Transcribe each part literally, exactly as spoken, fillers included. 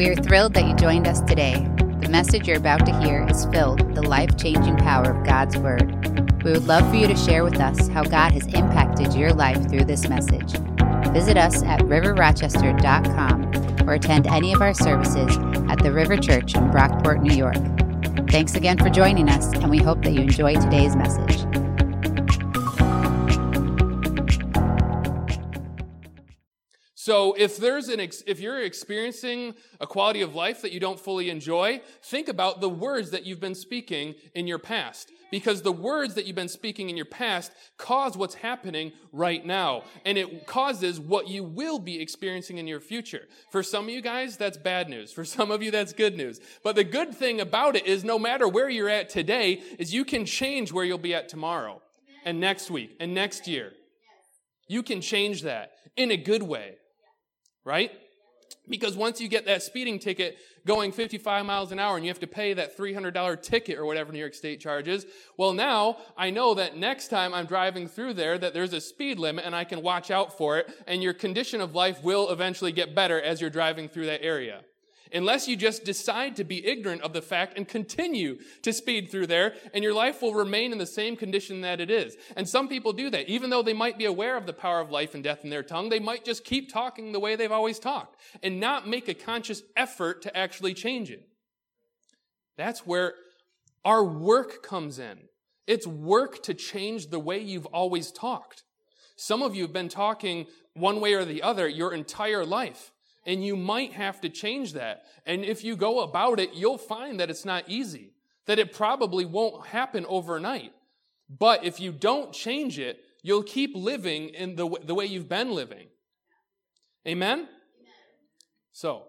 We are thrilled that you joined us today. The message you're about to hear is filled with the life-changing power of God's Word. We would love for you to share with us how God has impacted your life through this message. Visit us at river rochester dot com or attend any of our services at the River Church in Brockport, New York. Thanks again for joining us, and we hope that you enjoy today's message. So if there's an ex- if you're experiencing a quality of life that you don't fully enjoy, think about the words that you've been speaking in your past. Because the words that you've been speaking in your past cause what's happening right now. And it causes what you will be experiencing in your future. For some of you guys, that's bad news. For some of you, that's good news. But the good thing about it is no matter where you're at today, is you can change where you'll be at tomorrow and next week and next year. You can change that in a good way. Right? Because once you get that speeding ticket going fifty-five miles an hour and you have to pay that three hundred dollars ticket or whatever New York State charges, well, now I know that next time I'm driving through there that there's a speed limit and I can watch out for it, and your condition of life will eventually get better as you're driving through that area. Unless you just decide to be ignorant of the fact and continue to speed through there, and your life will remain in the same condition that it is. And some people do that. Even though they might be aware of the power of life and death in their tongue, they might just keep talking the way they've always talked and not make a conscious effort to actually change it. That's where our work comes in. It's work to change the way you've always talked. Some of you have been talking one way or the other your entire life. And you might have to change that. And if you go about it, you'll find that it's not easy, that it probably won't happen overnight. But if you don't change it, you'll keep living in the, the way you've been living. Amen? Amen? So,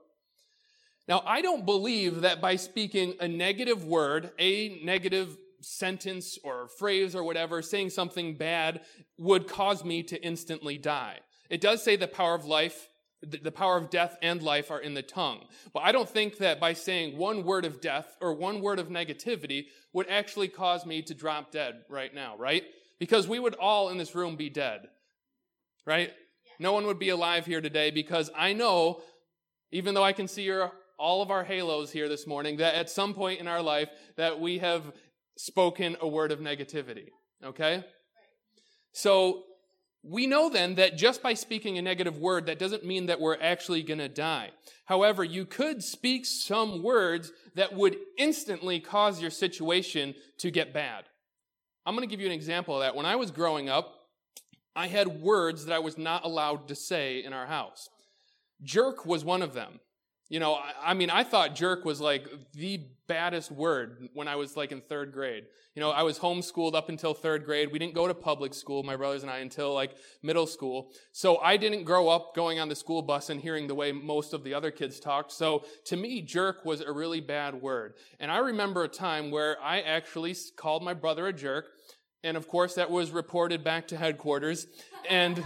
now I don't believe that by speaking a negative word, a negative sentence or phrase or whatever, saying something bad would cause me to instantly die. It does say the power of life The power of death and life are in the tongue. But I don't think that by saying one word of death or one word of negativity would actually cause me to drop dead right now, right? Because we would all in this room be dead, right? No one would be alive here today because I know, even though I can see your, all of our halos here this morning, that at some point in our life that we have spoken a word of negativity, okay? So we know then that just by speaking a negative word, that doesn't mean that we're actually going to die. However, you could speak some words that would instantly cause your situation to get bad. I'm going to give you an example of that. When I was growing up, I had words that I was not allowed to say in our house. Jerk was one of them. You know, I, I mean, I thought jerk was like the baddest word when I was like in third grade. You know, I was homeschooled up until third grade. We didn't go to public school, my brothers and I, until like middle school. So I didn't grow up going on the school bus and hearing the way most of the other kids talked. So to me, jerk was a really bad word. And I remember a time where I actually called my brother a jerk. And of course, that was reported back to headquarters. And,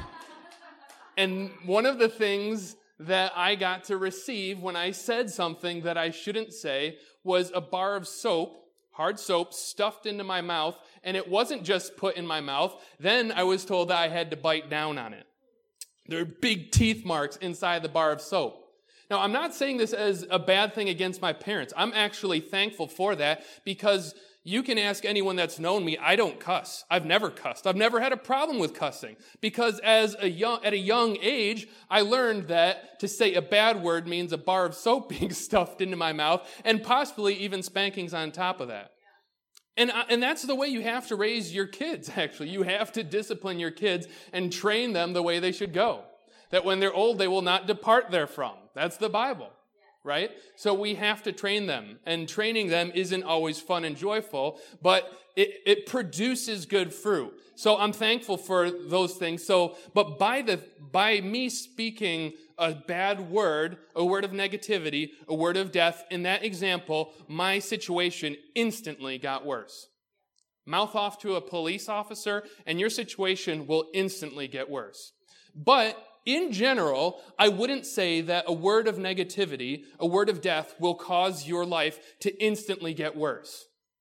and one of the things that I got to receive when I said something that I shouldn't say was a bar of soap, hard soap, stuffed into my mouth, and it wasn't just put in my mouth. Then I was told that I had to bite down on it. There are big teeth marks inside the bar of soap. Now, I'm not saying this as a bad thing against my parents. I'm actually thankful for that because you can ask anyone that's known me, I don't cuss. I've never cussed. I've never had a problem with cussing because as a young, at a young age, I learned that to say a bad word means a bar of soap being stuffed into my mouth and possibly even spankings on top of that. And, and that's the way you have to raise your kids, actually. You have to discipline your kids and train them the way they should go. That when they're old, they will not depart therefrom. That's the Bible. Right? So we have to train them. And training them isn't always fun and joyful, but it, it produces good fruit. So I'm thankful for those things. So, but by the, by me speaking a bad word, a word of negativity, a word of death, in that example, my situation instantly got worse. Mouth off to a police officer, and your situation will instantly get worse. But in general, I wouldn't say that a word of negativity, a word of death, will cause your life to instantly get worse.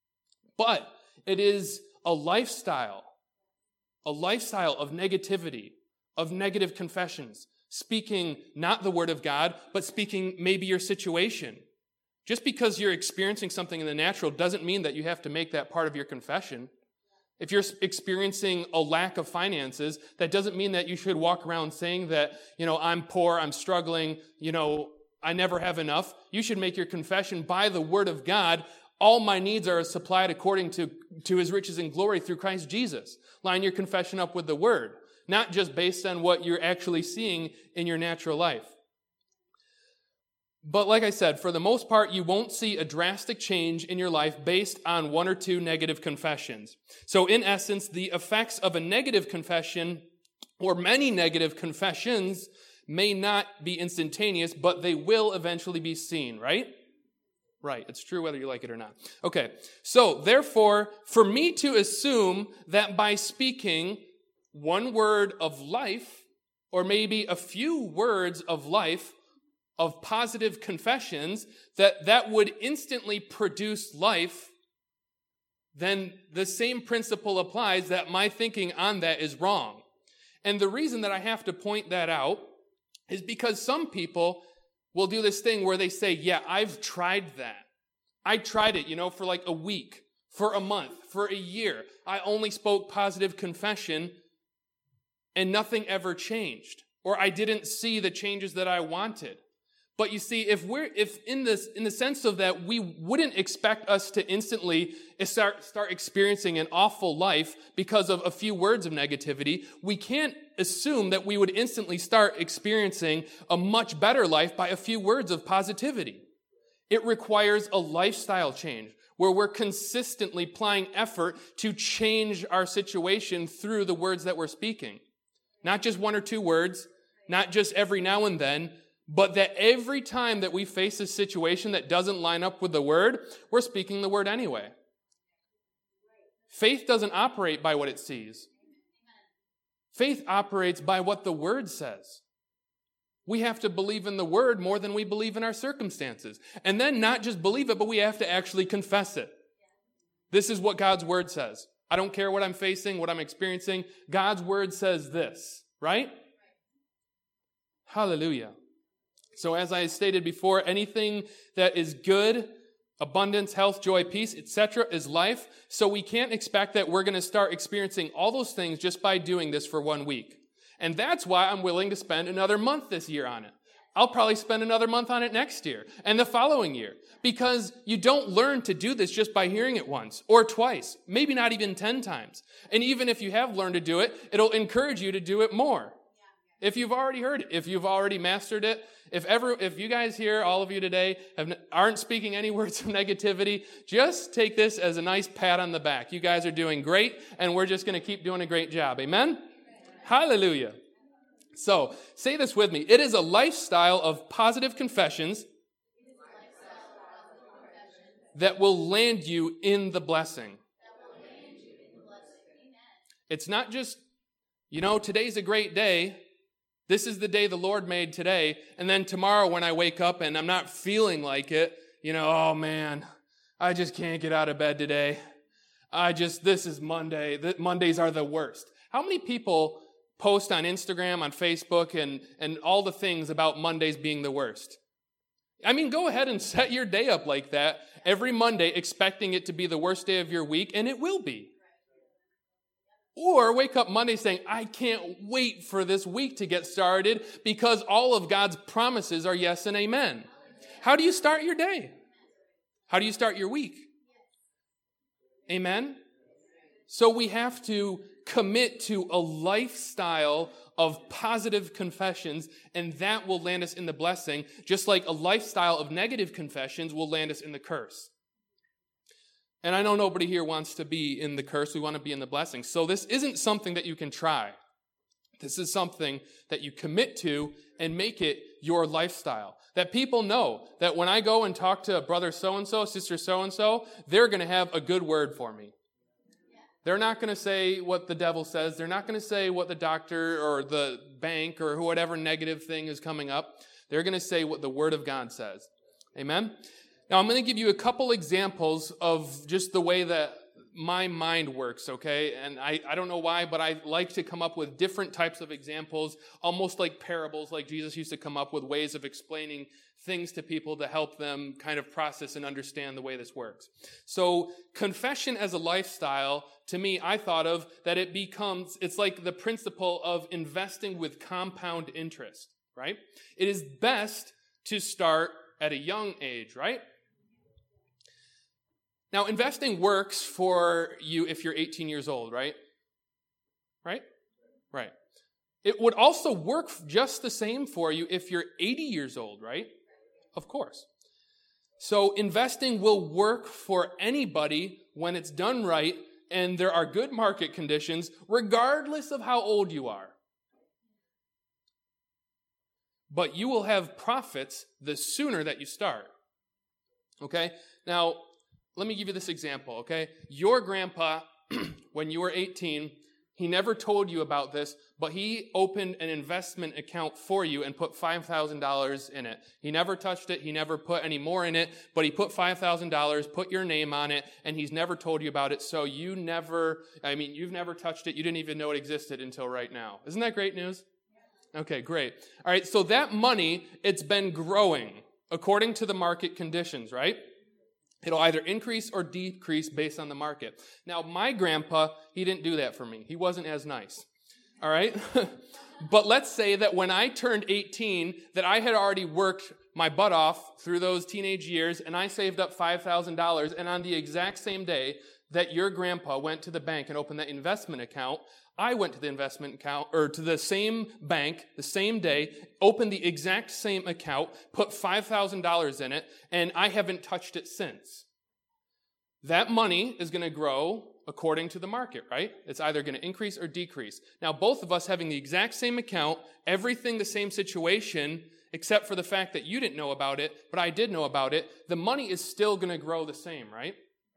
But it is a lifestyle, a lifestyle of negativity, of negative confessions, speaking not the word of God, but speaking maybe your situation. Just because you're experiencing something in the natural doesn't mean that you have to make that part of your confession. If you're experiencing a lack of finances, that doesn't mean that you should walk around saying that, you know, I'm poor, I'm struggling, you know, I never have enough. You should make your confession by the word of God. All my needs are supplied according to, to his riches and glory through Christ Jesus. Line your confession up with the word, not just based on what you're actually seeing in your natural life. But like I said, for the most part, you won't see a drastic change in your life based on one or two negative confessions. So in essence, the effects of a negative confession or many negative confessions may not be instantaneous, but they will eventually be seen, right? Right. It's true whether you like it or not. Okay. So therefore, for me to assume that by speaking one word of life, or maybe a few words of life, of positive confessions, that that would instantly produce life, then the same principle applies that my thinking on that is wrong. And the reason that I have to point that out is because some people will do this thing where they say, yeah, I've tried that. I tried it, you know, for like a week, for a month, for a year. I only spoke positive confession and nothing ever changed. Or I didn't see the changes that I wanted. But you see, if we're, if in this, in the sense of that, we wouldn't expect us to instantly start, start experiencing an awful life because of a few words of negativity, we can't assume that we would instantly start experiencing a much better life by a few words of positivity. It requires a lifestyle change where we're consistently applying effort to change our situation through the words that we're speaking. Not just one or two words, not just every now and then, but that every time that we face a situation that doesn't line up with the word, we're speaking the word anyway. Faith doesn't operate by what it sees. Faith operates by what the word says. We have to believe in the word more than we believe in our circumstances. And then not just believe it, but we have to actually confess it. This is what God's word says. I don't care what I'm facing, what I'm experiencing. God's word says this, right? Hallelujah. So as I stated before, anything that is good, abundance, health, joy, peace, et cetera is life. So we can't expect that we're going to start experiencing all those things just by doing this for one week. And that's why I'm willing to spend another month this year on it. I'll probably spend another month on it next year and the following year. Because you don't learn to do this just by hearing it once or twice, maybe not even ten times. And even if you have learned to do it, it'll encourage you to do it more. If you've already heard it, if you've already mastered it, if ever, if you guys here, all of you today, have, aren't speaking any words of negativity, just take this as a nice pat on the back. You guys are doing great, and we're just going to keep doing a great job. Amen? Amen? Hallelujah. So, say this with me. It is a lifestyle of positive confessions that will land you in the blessing. It's not just, you know, today's a great day. This is the day the Lord made today. And then tomorrow when I wake up and I'm not feeling like it, you know, oh man, I just can't get out of bed today. I just, this is Monday. The, Mondays are the worst. How many people post on Instagram, on Facebook, and, and all the things about Mondays being the worst? I mean, go ahead and set your day up like that every Monday, expecting it to be the worst day of your week, and it will be. Or wake up Monday saying, I can't wait for this week to get started because all of God's promises are yes and amen. How do you start your day? How do you start your week? Amen? So we have to commit to a lifestyle of positive confessions, and that will land us in the blessing, just like a lifestyle of negative confessions will land us in the curse. And I know nobody here wants to be in the curse. We want to be in the blessing. So this isn't something that you can try. This is something that you commit to and make it your lifestyle. That people know that when I go and talk to brother so-and-so, sister so-and-so, they're going to have a good word for me. They're not going to say what the devil says. They're not going to say what the doctor or the bank or whatever negative thing is coming up. They're going to say what the Word of God says. Amen? Now, I'm going to give you a couple examples of just the way that my mind works, okay? And I, I don't know why, but I like to come up with different types of examples, almost like parables, like Jesus used to come up with ways of explaining things to people to help them kind of process and understand the way this works. So confession as a lifestyle, to me, I thought of that it becomes, it's like the principle of investing with compound interest, right? It is best to start at a young age, right? Now, investing works for you if you're eighteen years old, right? Right? Right. It would also work just the same for you if you're eighty years old, right? Of course. So investing will work for anybody when it's done right and there are good market conditions, regardless of how old you are. But you will have profits the sooner that you start. Okay? Now, let me give you this example, okay? Your grandpa, when you were eighteen, he never told you about this, but he opened an investment account for you and put five thousand dollars in it. He never touched it. He never put any more in it, but he put five thousand dollars, put your name on it, and he's never told you about it. So you never, I mean, you've never touched it. You didn't even know it existed until right now. Isn't that great news? Okay, great. All right, so that money, it's been growing according to the market conditions, right? It'll either increase or decrease based on the market. Now, my grandpa, he didn't do that for me. He wasn't as nice. All right? But let's say that when I turned eighteen, that I had already worked my butt off through those teenage years, and I saved up five thousand dollars, and on the exact same day that your grandpa went to the bank and opened that investment account, I went to the investment account, or to the same bank, the same day, opened the exact same account, put five thousand dollars in it, and I haven't touched it since. That money is going to grow according to the market, right? It's either going to increase or decrease. Now, both of us having the exact same account, everything the same situation, except for the fact that you didn't know about it, but I did know about it, the money is still going to grow the same, right?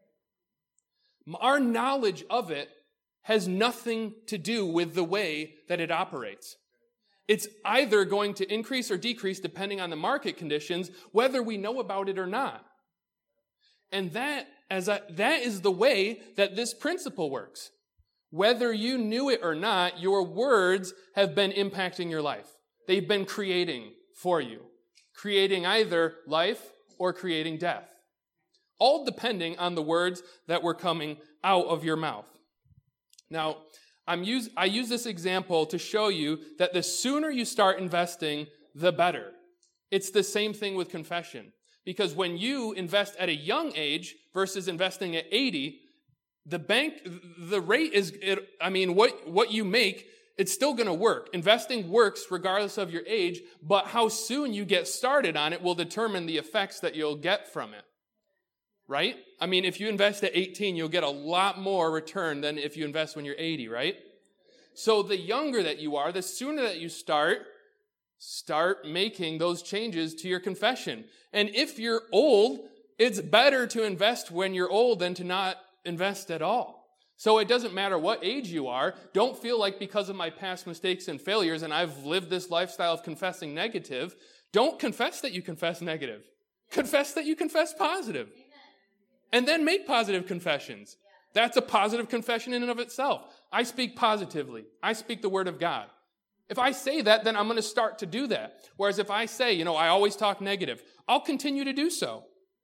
Our knowledge of it has nothing to do with the way that it operates. It's either going to increase or decrease depending on the market conditions, whether we know about it or not. And that, as a, that is the way that this principle works. Whether you knew it or not, your words have been impacting your life. They've been creating for you. Creating either life or creating death. All depending on the words that were coming out of your mouth. Now, I'm use, I use this example to show you that the sooner you start investing, the better. It's the same thing with confession. Because when you invest at a young age versus investing at eighty, the bank, the rate is, it, I mean, what, what you make, it's still going to work. Investing works regardless of your age, but how soon you get started on it will determine the effects that you'll get from it. Right? I mean, if you invest at eighteen, you'll get a lot more return than if you invest when you're eighty, right? So the younger that you are, the sooner that you start, start making those changes to your confession. And if you're old, it's better to invest when you're old than to not invest at all. So it doesn't matter what age you are. Don't feel like because of my past mistakes and failures and I've lived this lifestyle of confessing negative, don't confess that you confess negative. Confess that you confess positive. And then make positive confessions. That's a positive confession in and of itself. I speak positively. I speak the word of God. If I say that, then I'm going to start to do that. Whereas if I say, you know, I always talk negative, I'll continue to do so.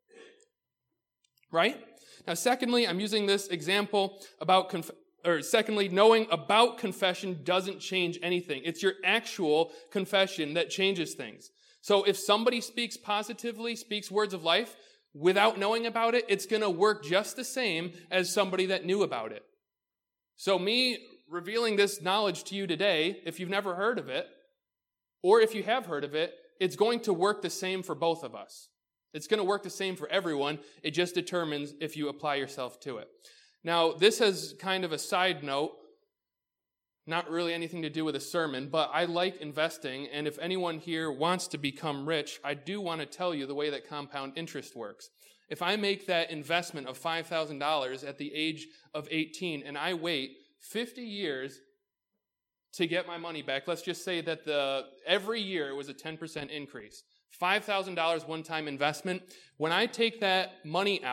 Right? Now, secondly, I'm using this example about, conf- or secondly, knowing about confession doesn't change anything. It's your actual confession that changes things. So if somebody speaks positively, speaks words of life, without knowing about it, it's going to work just the same as somebody that knew about it. So me revealing this knowledge to you today, if you've never heard of it, or if you have heard of it, it's going to work the same for both of us. It's going to work the same for everyone. It just determines if you apply yourself to it. Now, this has kind of a side note, not really anything to do with a sermon, but I like investing, and if anyone here wants to become rich, I do want to tell you the way that compound interest works. If I make that investment of five thousand dollars at the age of eighteen, and I wait fifty years to get my money back, let's just say that the every year it was a ten percent increase. five thousand dollars one-time investment. When I take that money out,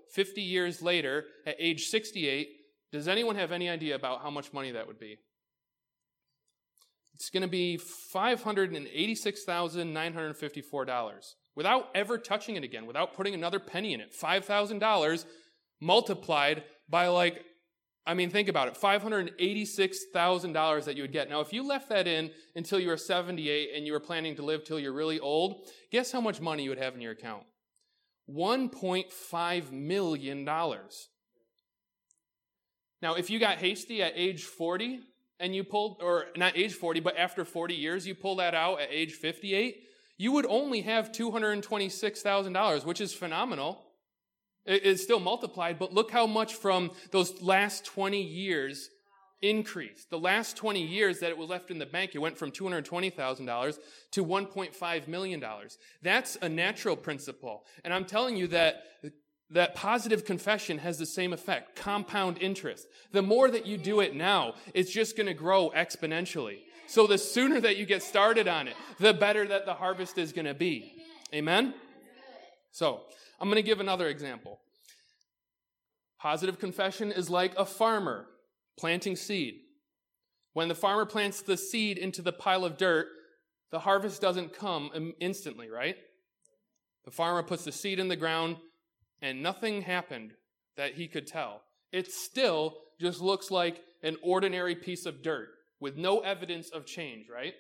fifty years later, at age sixty-eight, does anyone have any idea about how much money that would be? It's going to be five hundred eighty-six thousand nine hundred fifty-four dollars. Without ever touching it again, without putting another penny in it. five thousand dollars multiplied by like, I mean, think about it, five hundred eighty-six thousand dollars that you would get. Now, if you left that in until you were seventy-eight and you were planning to live till you're really old, guess how much money you would have in your account? one point five million dollars. Now, if you got hasty at age forty and you pulled, or not age forty, but after forty years, you pull that out at age fifty-eight, you would only have two hundred twenty-six thousand dollars, which is phenomenal. It's still multiplied, but look how much from those last twenty years increased. The last twenty years that it was left in the bank, it went from two hundred twenty thousand dollars to one point five million dollars. That's a natural principle. And I'm telling you that that positive confession has the same effect, compound interest. The more that you do it now, it's just going to grow exponentially. So the sooner that you get started on it, the better that the harvest is going to be. Amen? So, I'm going to give another example. Positive confession is like a farmer planting seed. When the farmer plants the seed into the pile of dirt, the harvest doesn't come instantly, right? The farmer puts the seed in the ground, and nothing happened that he could tell. It still just looks like an ordinary piece of dirt with no evidence of change, right?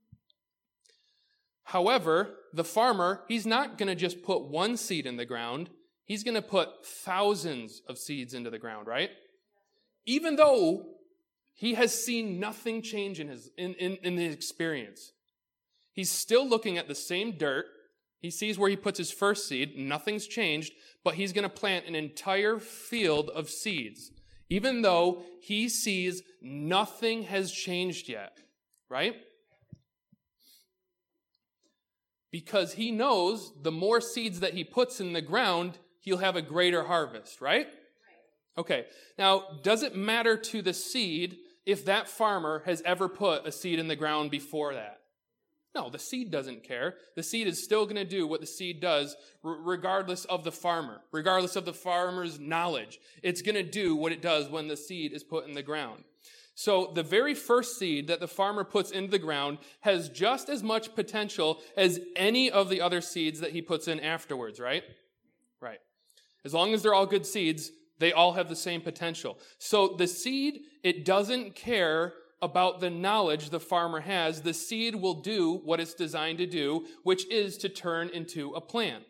However, the farmer, he's not going to just put one seed in the ground. He's going to put thousands of seeds into the ground, right? Even though he has seen nothing change in his, in, in, in his experience. He's still looking at the same dirt. He sees where he puts his first seed. Nothing's changed, but he's going to plant an entire field of seeds, even though he sees nothing has changed yet, right? Because he knows the more seeds that he puts in the ground, he'll have a greater harvest, right? Okay, now, does it matter to the seed if that farmer has ever put a seed in the ground before that? No, the seed doesn't care. The seed is still going to do what the seed does regardless of the farmer, regardless of the farmer's knowledge. It's going to do what it does when the seed is put in the ground. So the very first seed that the farmer puts into the ground has just as much potential as any of the other seeds that he puts in afterwards, right? Right. As long as they're all good seeds, they all have the same potential. So the seed, it doesn't care about the knowledge the farmer has. The seed will do what it's designed to do, which is to turn into a plant.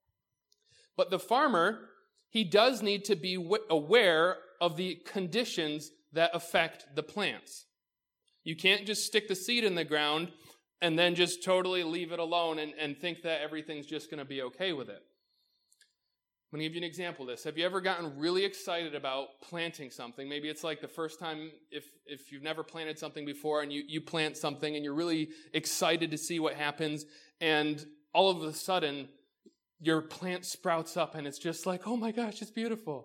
But the farmer, he does need to be aware of the conditions that affect the plants. You can't just stick the seed in the ground and then just totally leave it alone and, and think that everything's just going to be okay with it. I'm going to give you an example of this. Have you ever gotten really excited about planting something? Maybe it's like the first time, if if you've never planted something before and you, you plant something and you're really excited to see what happens, and all of a sudden your plant sprouts up and it's just like, oh my gosh, it's beautiful.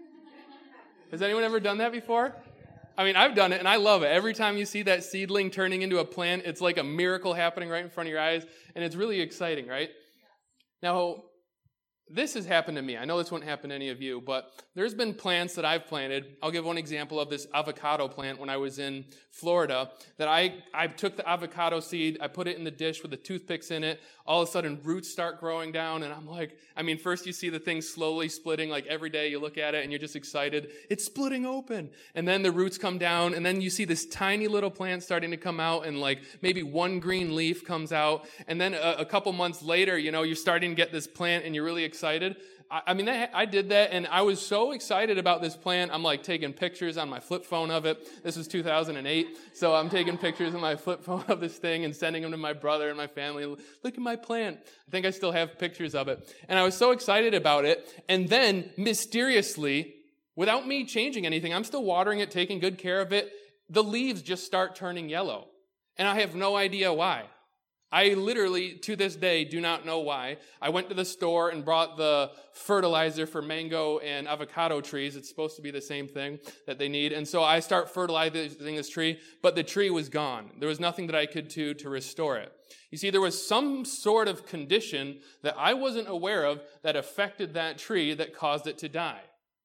Has anyone ever done that before? I mean, I've done it and I love it. Every time you see that seedling turning into a plant, it's like a miracle happening right in front of your eyes, and it's really exciting, right? Now, this has happened to me. I know this won't happen to any of you, but there's been plants that I've planted. I'll give one example of this avocado plant when I was in Florida, that I, I took the avocado seed, I put it in the dish with the toothpicks in it. All of a sudden, roots start growing down, and I'm like, I mean, first you see the thing slowly splitting, like every day you look at it and you're just excited. It's splitting open. And then the roots come down, and then you see this tiny little plant starting to come out, and like maybe one green leaf comes out. And then a, a couple months later, you know, you're starting to get this plant and you're really excited. I, I mean, that, I did that, and I was so excited about this plant. I'm like taking pictures on my flip phone of it. This was two thousand eight, so I'm taking pictures on my flip phone of this thing and sending them to my brother and my family. Look at my plant. I think I still have pictures of it. And I was so excited about it. And then, mysteriously, without me changing anything, I'm still watering it, taking good care of it, the leaves just start turning yellow. And I have no idea why. I literally, to this day, do not know why. I went to the store and brought the fertilizer for mango and avocado trees. It's supposed to be the same thing that they need. And so I start fertilizing this tree, but the tree was gone. There was nothing that I could do to restore it. You see, there was some sort of condition that I wasn't aware of that affected that tree that caused it to die.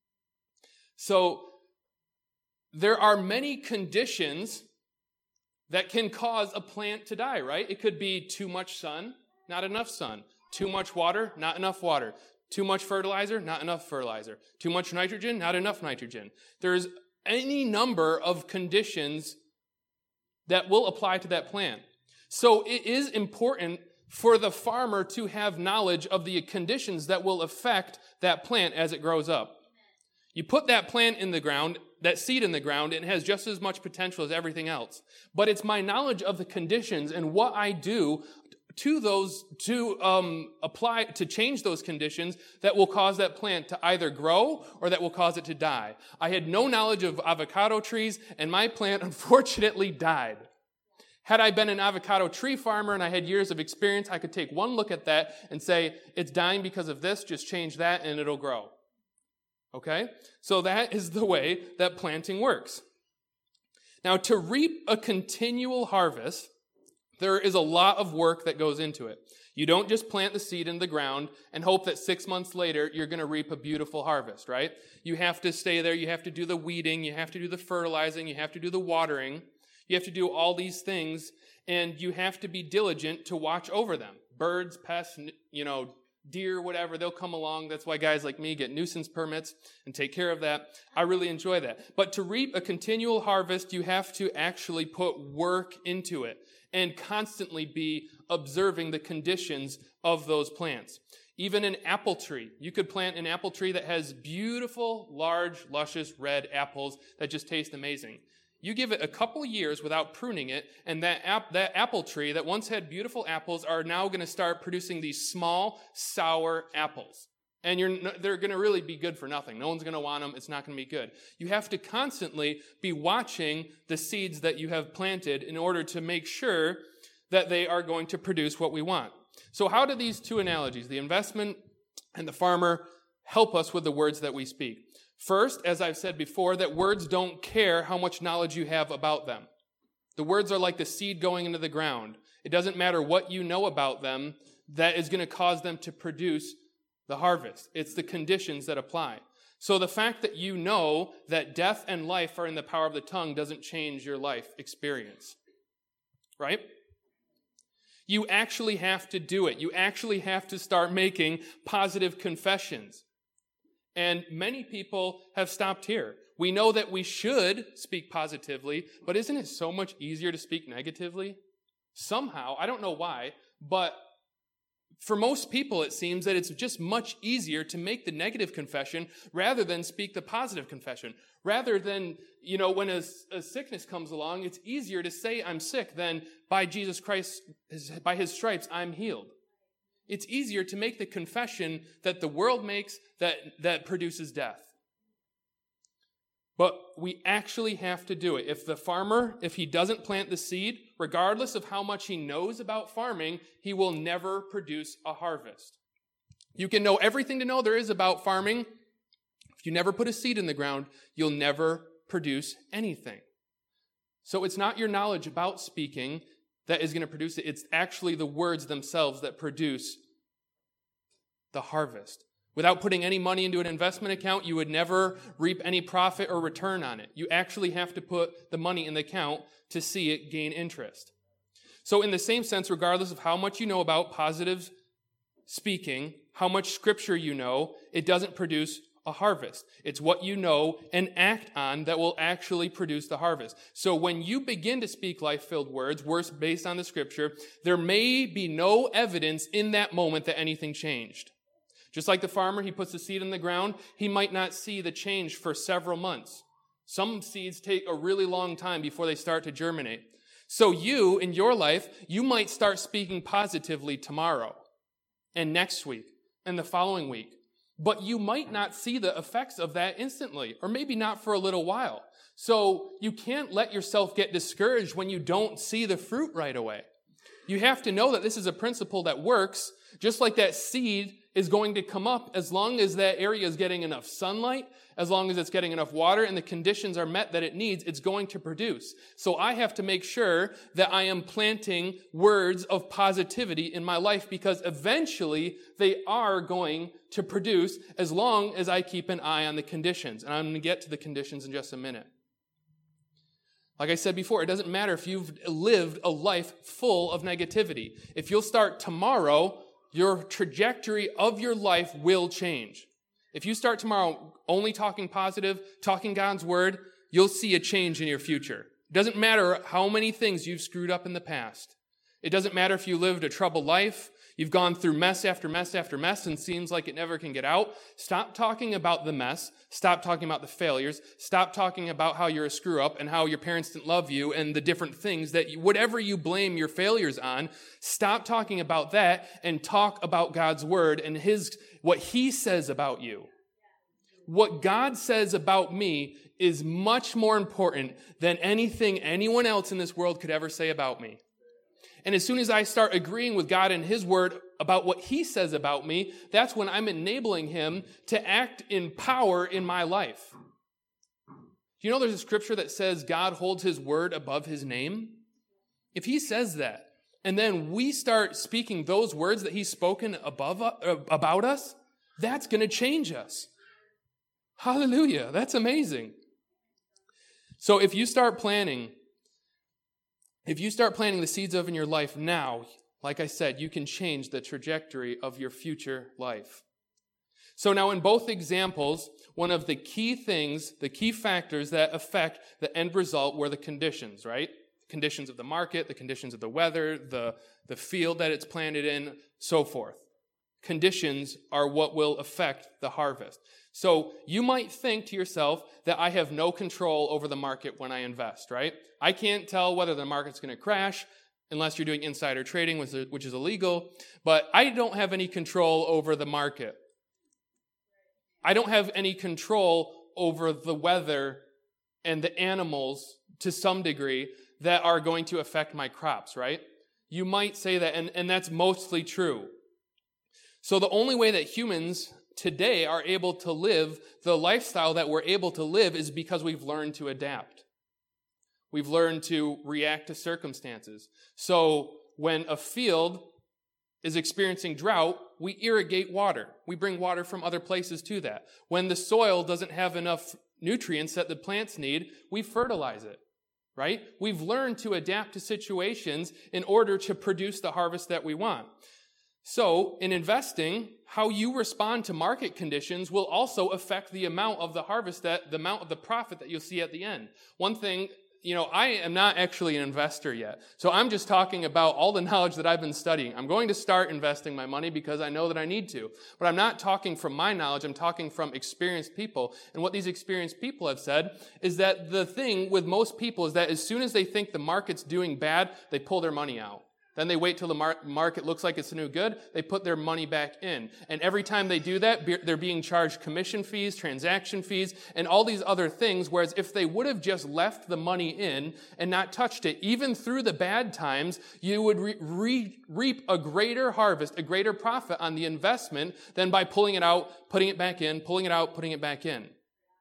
So there are many conditions that can cause a plant to die, right? It could be too much sun, not enough sun. Too much water, not enough water. Too much fertilizer, not enough fertilizer. Too much nitrogen, not enough nitrogen. There's any number of conditions that will apply to that plant. So it is important for the farmer to have knowledge of the conditions that will affect that plant as it grows up. You put that plant in the ground, that seed in the ground, and it has just as much potential as everything else. But it's my knowledge of the conditions and what I do to those, to um, apply, to change those conditions that will cause that plant to either grow or that will cause it to die. I had no knowledge of avocado trees, and my plant unfortunately died. Had I been an avocado tree farmer and I had years of experience, I could take one look at that and say, it's dying because of this, just change that and it'll grow. Okay? So that is the way that planting works. Now, to reap a continual harvest, there is a lot of work that goes into it. You don't just plant the seed in the ground and hope that six months later you're going to reap a beautiful harvest, right? You have to stay there. You have to do the weeding. You have to do the fertilizing. You have to do the watering. You have to do all these things, and you have to be diligent to watch over them. Birds, pests, you know, deer, whatever, they'll come along. That's why guys like me get nuisance permits and take care of that. I really enjoy that. But to reap a continual harvest, you have to actually put work into it and constantly be observing the conditions of those plants. Even an apple tree. You could plant an apple tree that has beautiful, large, luscious red apples that just taste amazing. You give it a couple years without pruning it, and that ap- that apple tree that once had beautiful apples are now going to start producing these small, sour apples. And you're, they're going to really be good for nothing. No one's going to want them. It's not going to be good. You have to constantly be watching the seeds that you have planted in order to make sure that they are going to produce what we want. So how do these two analogies, the investment and the farmer, help us with the words that we speak? First, as I've said before, that words don't care how much knowledge you have about them. The words are like the seed going into the ground. It doesn't matter what you know about them that is going to cause them to produce the harvest. It's the conditions that apply. So the fact that you know that death and life are in the power of the tongue doesn't change your life experience. Right? You actually have to do it. You actually have to start making positive confessions. And many people have stopped here. We know that we should speak positively, but isn't it so much easier to speak negatively? Somehow, I don't know why, but for most people it seems that it's just much easier to make the negative confession rather than speak the positive confession. Rather than, you know, when a, a sickness comes along, it's easier to say I'm sick than by Jesus Christ, by his stripes, I'm healed. It's easier to make the confession that the world makes that, that produces death. But we actually have to do it. If the farmer, if he doesn't plant the seed, regardless of how much he knows about farming, he will never produce a harvest. You can know everything to know there is about farming. If you never put a seed in the ground, you'll never produce anything. So it's not your knowledge about speaking that is going to produce it. It's actually the words themselves that produce the harvest. Without putting any money into an investment account, you would never reap any profit or return on it. You actually have to put the money in the account to see it gain interest. So in the same sense, regardless of how much you know about positive speaking, how much scripture you know, it doesn't produce a harvest. It's what you know and act on that will actually produce the harvest. So when you begin to speak life-filled words, words based on the scripture, there may be no evidence in that moment that anything changed. Just like the farmer, he puts the seed in the ground, he might not see the change for several months. Some seeds take a really long time before they start to germinate. So you, in your life, you might start speaking positively tomorrow and next week and the following week. But you might not see the effects of that instantly, or maybe not for a little while. So you can't let yourself get discouraged when you don't see the fruit right away. You have to know that this is a principle that works, just like that seed is going to come up as long as that area is getting enough sunlight, as long as it's getting enough water and the conditions are met that it needs, it's going to produce. So I have to make sure that I am planting words of positivity in my life because eventually they are going to produce as long as I keep an eye on the conditions. And I'm going to get to the conditions in just a minute. Like I said before, it doesn't matter if you've lived a life full of negativity. If you'll start tomorrow, your trajectory of your life will change. If you start tomorrow only talking positive, talking God's word, you'll see a change in your future. It doesn't matter how many things you've screwed up in the past. It doesn't matter if you lived a troubled life, you've gone through mess after mess after mess and seems like it never can get out. Stop talking about the mess. Stop talking about the failures. Stop talking about how you're a screw up and how your parents didn't love you and the different things that you, whatever you blame your failures on, stop talking about that and talk about God's word and his, what he says about you. What God says about me is much more important than anything anyone else in this world could ever say about me. And as soon as I start agreeing with God and his word about what he says about me, that's when I'm enabling him to act in power in my life. Do you know there's a scripture that says God holds his word above his name? If he says that, and then we start speaking those words that he's spoken above uh, about us, that's going to change us. Hallelujah. That's amazing. So if you start planning If you start planting the seeds of in your life now, like I said, you can change the trajectory of your future life. So now in both examples, one of the key things, the key factors that affect the end result were the conditions, right? Conditions of the market, the conditions of the weather, the, the field that it's planted in, so forth. Conditions are what will affect the harvest. So you might think to yourself that I have no control over the market when I invest, right? I can't tell whether the market's going to crash unless you're doing insider trading, which is illegal, but I don't have any control over the market. I don't have any control over the weather and the animals to some degree that are going to affect my crops, right? You might say that, and, and that's mostly true. So the only way that humans today are able to live the lifestyle that we're able to live is because we've learned to adapt. We've learned to react to circumstances. So when a field is experiencing drought, we irrigate water. We bring water from other places to that. When the soil doesn't have enough nutrients that the plants need, we fertilize it, right? We've learned to adapt to situations in order to produce the harvest that we want. So, in investing, how you respond to market conditions will also affect the amount of the harvest, that the amount of the profit that you'll see at the end. One thing, you know, I am not actually an investor yet. So I'm just talking about all the knowledge that I've been studying. I'm going to start investing my money because I know that I need to. But I'm not talking from my knowledge. I'm talking from experienced people. And what these experienced people have said is that the thing with most people is that as soon as they think the market's doing bad, they pull their money out. Then they wait till the mar- market looks like it's no good. They put their money back in. And every time they do that, be- they're being charged commission fees, transaction fees, and all these other things. Whereas if they would have just left the money in and not touched it, even through the bad times, you would re- re- reap a greater harvest, a greater profit on the investment than by pulling it out, putting it back in, pulling it out, putting it back in.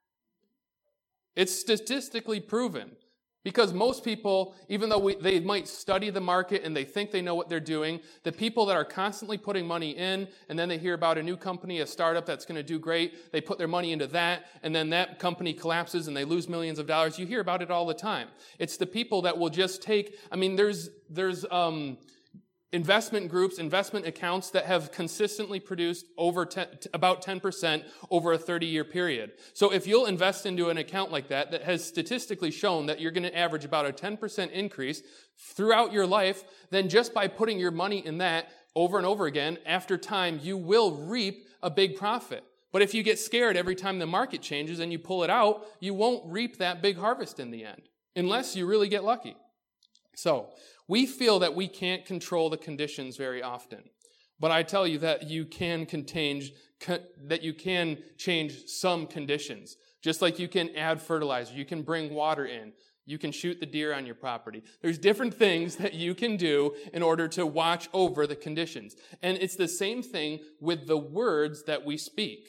It's statistically proven. Because most people, even though we, they might study the market and they think they know what they're doing, the people that are constantly putting money in, and then they hear about a new company, a startup that's going to do great, they put their money into that, and then that company collapses and they lose millions of dollars. You hear about it all the time. It's the people that will just take, I mean, there's, there's, um, investment groups, investment accounts that have consistently produced over ten, about ten percent over a thirty-year period. So if you'll invest into an account like that, that has statistically shown that you're going to average about a ten percent increase throughout your life, then just by putting your money in that over and over again, after time, you will reap a big profit. But if you get scared every time the market changes and you pull it out, you won't reap that big harvest in the end, unless you really get lucky. So, we feel that we can't control the conditions very often, but I tell you that you can contain, that you can change some conditions. Just like you can add fertilizer, you can bring water in, You can shoot the deer on your property. There's different things that you can do in order to watch over the conditions. And it's the same thing with the words that we speak.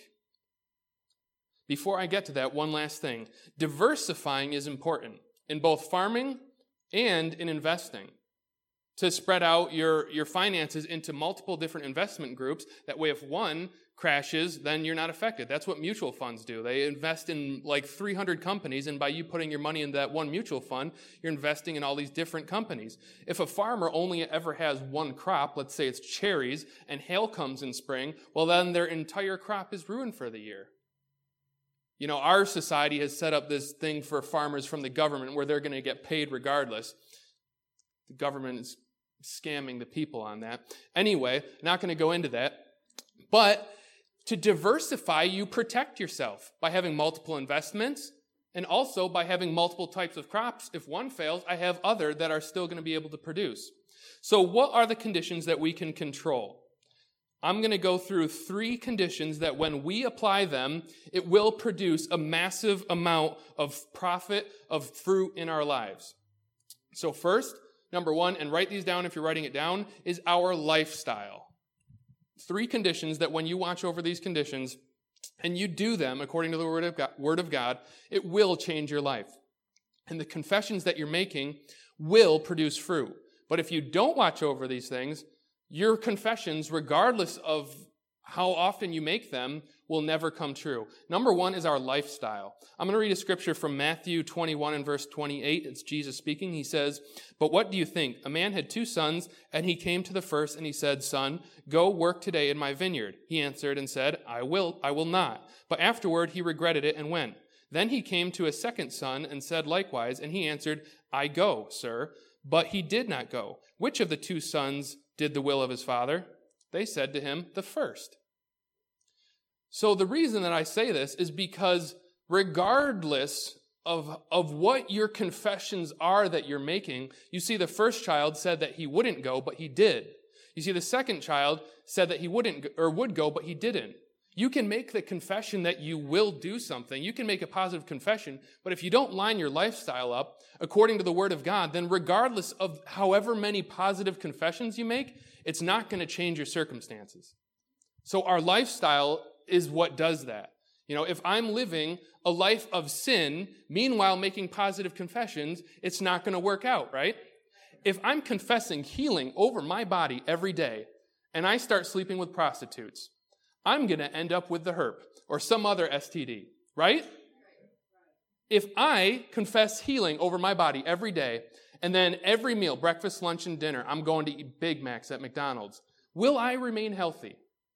Before I get to that, one last thing. Diversifying is important in both farming and in investing. To spread out your, your finances into multiple different investment groups. That way if one crashes, then you're not affected. That's what mutual funds do. They invest in like three hundred companies, and by you putting your money in that one mutual fund, you're investing in all these different companies. If a farmer only ever has one crop, let's say it's cherries, and hail comes in spring, well then their entire crop is ruined for the year. You know, our society has set up this thing for farmers from the government where they're going to get paid regardless. The government is scamming the people on that. Anyway, not going to go into that. But to diversify, you protect yourself by having multiple investments and also by having multiple types of crops. If one fails, I have other that are still going to be able to produce. So what are the conditions that we can control? I'm going to go through three conditions that when we apply them, it will produce a massive amount of profit, of fruit in our lives. So first, number one, and write these down if you're writing it down, is our lifestyle. Three conditions that when you watch over these conditions and you do them according to the Word of God, Word of God, it will change your life. And the confessions that you're making will produce fruit. But if you don't watch over these things, your confessions, regardless of how often you make them, will never come true. Number one is our lifestyle. I'm going to read a scripture from Matthew twenty-one and verse twenty-eight. It's Jesus speaking. He says, "But what do you think? A man had two sons, and he came to the first, and he said, 'Son, go work today in my vineyard.' He answered and said, 'I will, I will not.' But afterward he regretted it and went. Then he came to a second son and said likewise, and he answered, 'I go, sir.' But he did not go. Which of the two sons did the will of his father?" They said to him, "The first." So the reason that I say this is because regardless of, of what your confessions are that you're making, you see the first child said that he wouldn't go, but he did. You see the second child said that he wouldn't or would go, but he didn't. You can make the confession that you will do something. You can make a positive confession, but if you don't line your lifestyle up according to the Word of God, then regardless of however many positive confessions you make, it's not going to change your circumstances. So our lifestyle is what does that. You know, if I'm living a life of sin, meanwhile making positive confessions, it's not going to work out, right? If I'm confessing healing over my body every day, and I start sleeping with prostitutes, I'm going to end up with the herp or some other S T D, right? If I confess healing over my body every day, and then every meal, breakfast, lunch, and dinner, I'm going to eat Big Macs at McDonald's, will I remain healthy?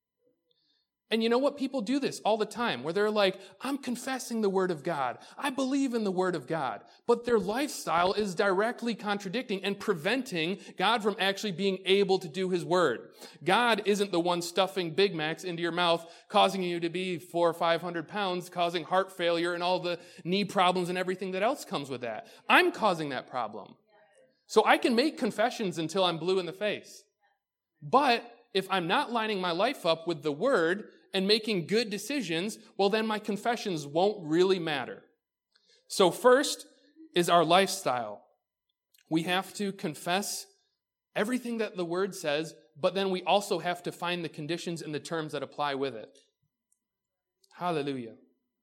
And you know what? People do this all the time, where they're like, I'm confessing the Word of God. I believe in the Word of God. But their lifestyle is directly contradicting and preventing God from actually being able to do His Word. God isn't the one stuffing Big Macs into your mouth, causing you to be four or five hundred pounds, causing heart failure and all the knee problems and everything that else comes with that. I'm causing that problem. So I can make confessions until I'm blue in the face. But if I'm not lining my life up with the Word and making good decisions, well, then my confessions won't really matter. So first is our lifestyle. We have to confess everything that the Word says, but then we also have to find the conditions and the terms that apply with it. Hallelujah.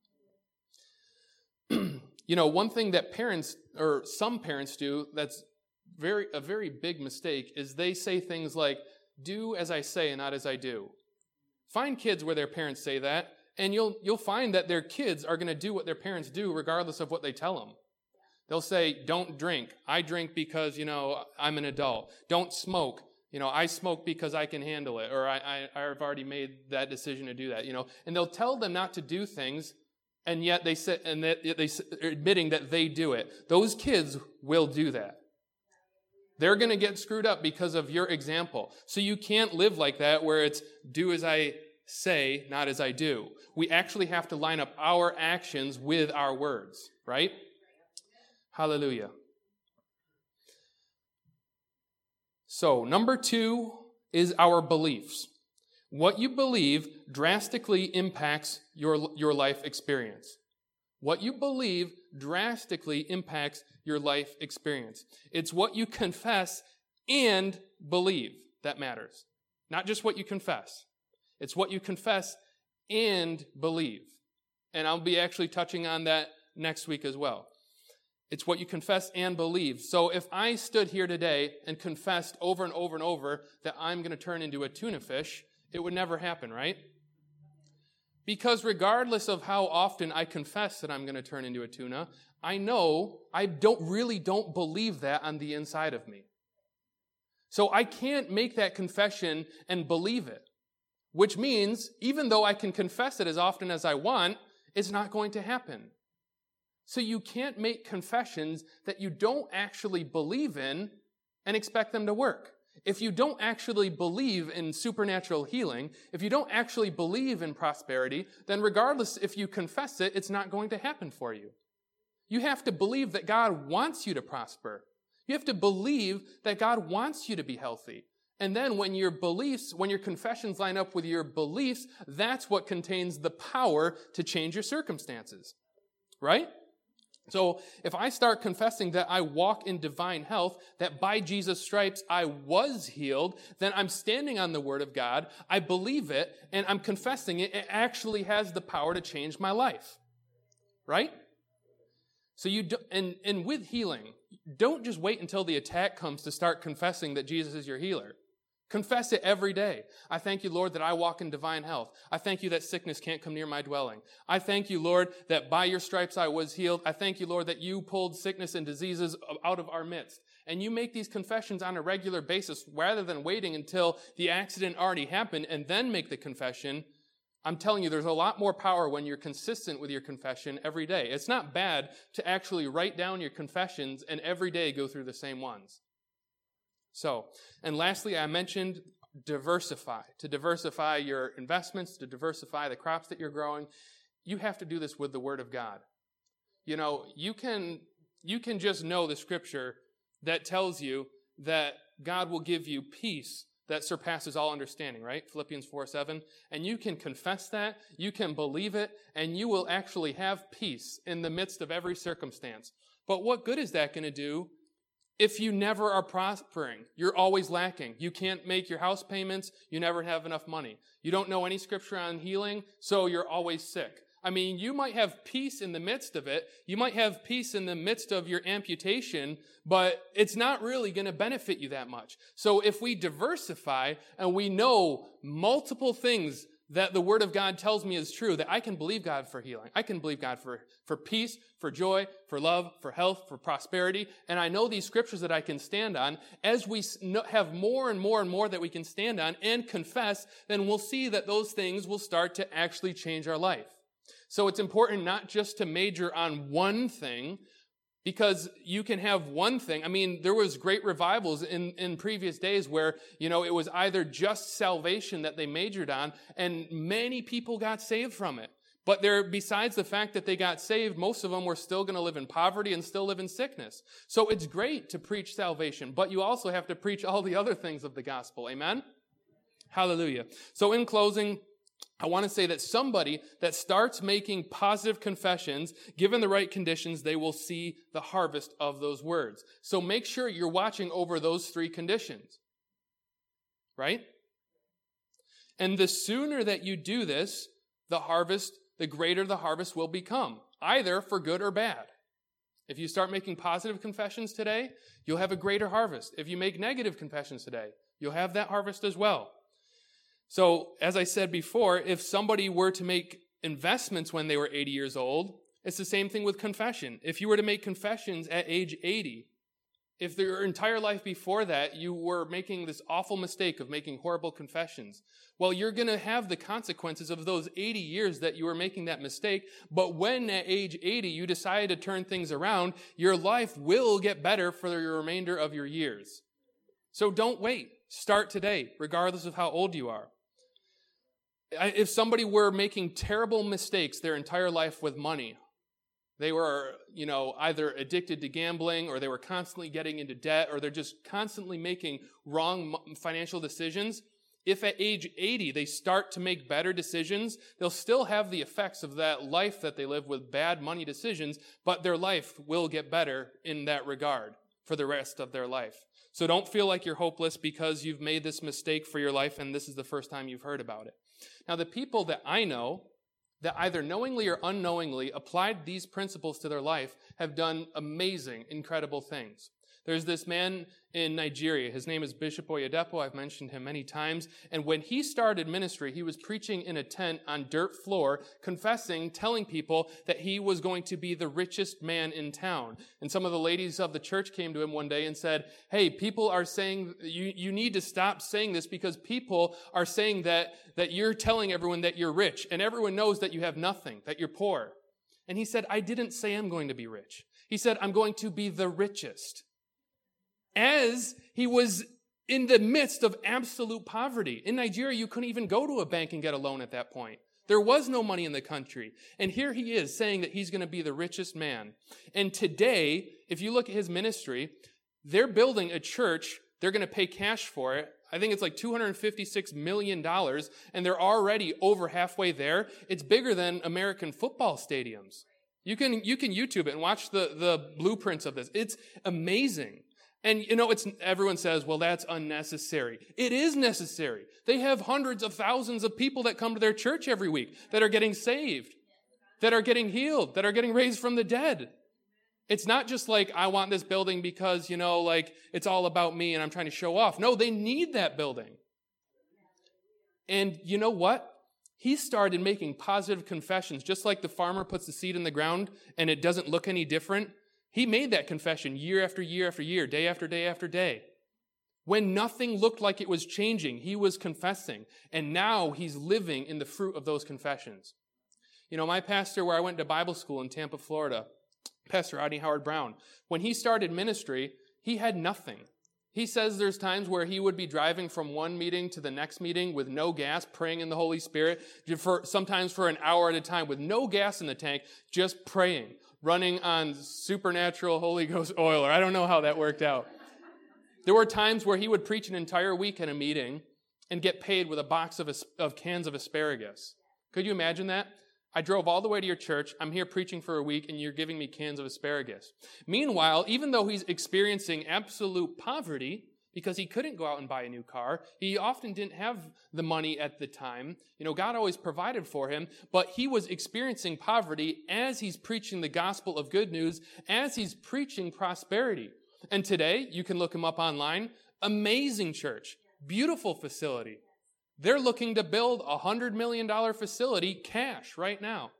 You know, one thing that parents, or some parents do, that's very a very big mistake, is they say things like, "Do as I say and not as I do." Find kids where their parents say that, and you'll you'll find that their kids are going to do what their parents do regardless of what they tell them. They'll say, "Don't drink. I drink because, you know, I'm an adult. Don't smoke. You know, I smoke because I can handle it, or I, I, I've already made that decision to do that." You know, and they'll tell them not to do things, and yet they sit and they, they admitting that they do it. Those kids will do that. They're going to get screwed up because of your example. So you can't live like that where it's do as I say, not as I do. We actually have to line up our actions with our words, right? Hallelujah. So number two is our beliefs. What you believe drastically impacts your, your life experience. What you believe drastically impacts your life experience. It's what you confess and believe that matters. Not just what you confess. It's what you confess and believe. And I'll be actually touching on that next week as well. It's what you confess and believe. So if I stood here today and confessed over and over and over that I'm going to turn into a tuna fish, it would never happen, right? Because regardless of how often I confess that I'm going to turn into a tuna, I know I don't really don't believe that on the inside of me. So I can't make that confession and believe it, which means even though I can confess it as often as I want, it's not going to happen. So you can't make confessions that you don't actually believe in and expect them to work. If you don't actually believe in supernatural healing, if you don't actually believe in prosperity, then regardless if you confess it, it's not going to happen for you. You have to believe that God wants you to prosper. You have to believe that God wants you to be healthy. And then when your beliefs, when your confessions line up with your beliefs, that's what contains the power to change your circumstances. Right? So if I start confessing that I walk in divine health, that by Jesus' stripes I was healed, then I'm standing on the word of God, I believe it, and I'm confessing it. It actually has the power to change my life. Right? So you do, and, and with healing, don't just wait until the attack comes to start confessing that Jesus is your healer. Confess it every day. I thank you, Lord, that I walk in divine health. I thank you that sickness can't come near my dwelling. I thank you, Lord, that by your stripes I was healed. I thank you, Lord, that you pulled sickness and diseases out of our midst. And you make these confessions on a regular basis rather than waiting until the accident already happened and then make the confession. I'm telling you, there's a lot more power when you're consistent with your confession every day. It's not bad to actually write down your confessions and every day go through the same ones. So, and lastly, I mentioned diversify. To diversify your investments, to diversify the crops that you're growing, you have to do this with the Word of God. You know, you can, you can just know the scripture that tells you that God will give you peace that surpasses all understanding, right? Philippians four seven. And you can confess that, you can believe it, and you will actually have peace in the midst of every circumstance. But what good is that going to do if you never are prospering? You're always lacking. You can't make your house payments. You never have enough money. You don't know any scripture on healing, so you're always sick. I mean, you might have peace in the midst of it. You might have peace in the midst of your amputation, but it's not really going to benefit you that much. So if we diversify and we know multiple things that the Word of God tells me is true, that I can believe God for healing. I can believe God for, for peace, for joy, for love, for health, for prosperity. And I know these scriptures that I can stand on. As we have more and more and more that we can stand on and confess, then we'll see that those things will start to actually change our life. So it's important not just to major on one thing, because you can have one thing. I mean, there was great revivals in, in previous days where, you know, it was either just salvation that they majored on, and many people got saved from it. But there, besides the fact that they got saved, most of them were still going to live in poverty and still live in sickness. So it's great to preach salvation, but you also have to preach all the other things of the gospel. Amen? Hallelujah. So in closing, I want to say that somebody that starts making positive confessions, given the right conditions, they will see the harvest of those words. So make sure you're watching over those three conditions. Right? And the sooner that you do this, the harvest, the greater the harvest will become, either for good or bad. If you start making positive confessions today, you'll have a greater harvest. If you make negative confessions today, you'll have that harvest as well. So, as I said before, if somebody were to make investments when they were eighty years old, it's the same thing with confession. If you were to make confessions at age eighty, if your entire life before that you were making this awful mistake of making horrible confessions, well, you're going to have the consequences of those eighty years that you were making that mistake. But when at age eighty you decide to turn things around, your life will get better for the remainder of your years. So don't wait. Start today, regardless of how old you are. If somebody were making terrible mistakes their entire life with money, they were, you know, either addicted to gambling, or they were constantly getting into debt, or they're just constantly making wrong financial decisions, If at age eighty they start to make better decisions, they'll still have the effects of that life that they live with bad money decisions, but their life will get better in that regard for the rest of their life. So don't feel like you're hopeless because you've made this mistake for your life and this is the first time you've heard about it. Now, the people that I know that either knowingly or unknowingly applied these principles to their life have done amazing, incredible things. There's this man in Nigeria. His name is Bishop Oyedepo. I've mentioned him many times. And when he started ministry, he was preaching in a tent on dirt floor, confessing, telling people that he was going to be the richest man in town. And some of the ladies of the church came to him one day and said, hey, people are saying, you, you need to stop saying this because people are saying that, that you're telling everyone that you're rich. And everyone knows that you have nothing, that you're poor. And he said, I didn't say I'm going to be rich. He said, I'm going to be the richest. As he was in the midst of absolute poverty. In Nigeria, you couldn't even go to a bank and get a loan at that point. There was no money in the country. And here he is saying that he's going to be the richest man. And today, if you look at his ministry, they're building a church. They're going to pay cash for it. I think it's like two hundred fifty-six million dollars, and they're already over halfway there. It's bigger than American football stadiums. You can, you can YouTube it and watch the, the blueprints of this. It's amazing. And, you know, it's everyone says, well, that's unnecessary. It is necessary. They have hundreds of thousands of people that come to their church every week that are getting saved, that are getting healed, that are getting raised from the dead. It's not just like, I want this building because, you know, like, it's all about me and I'm trying to show off. No, they need that building. And you know what? He started making positive confessions, just like the farmer puts the seed in the ground and it doesn't look any different. He made that confession year after year after year, day after day after day. When nothing looked like it was changing, he was confessing. And now he's living in the fruit of those confessions. You know, my pastor, where I went to Bible school in Tampa, Florida, Pastor Rodney Howard Brown, when he started ministry, he had nothing. He says there's times where he would be driving from one meeting to the next meeting with no gas, praying in the Holy Spirit, for, sometimes for an hour at a time with no gas in the tank, just praying, running on supernatural Holy Ghost oil, or I don't know how that worked out. There were times where he would preach an entire week in a meeting and get paid with a box of, of cans of asparagus. Could you imagine that? I drove all the way to your church. I'm here preaching for a week, and you're giving me cans of asparagus. Meanwhile, even though he's experiencing absolute poverty, because he couldn't go out and buy a new car, he often didn't have the money at the time. You know, God always provided for him, but he was experiencing poverty as he's preaching the gospel of good news, as he's preaching prosperity. And today, you can look him up online. Amazing church. Beautiful facility. They're looking to build a one hundred million dollars facility cash right now.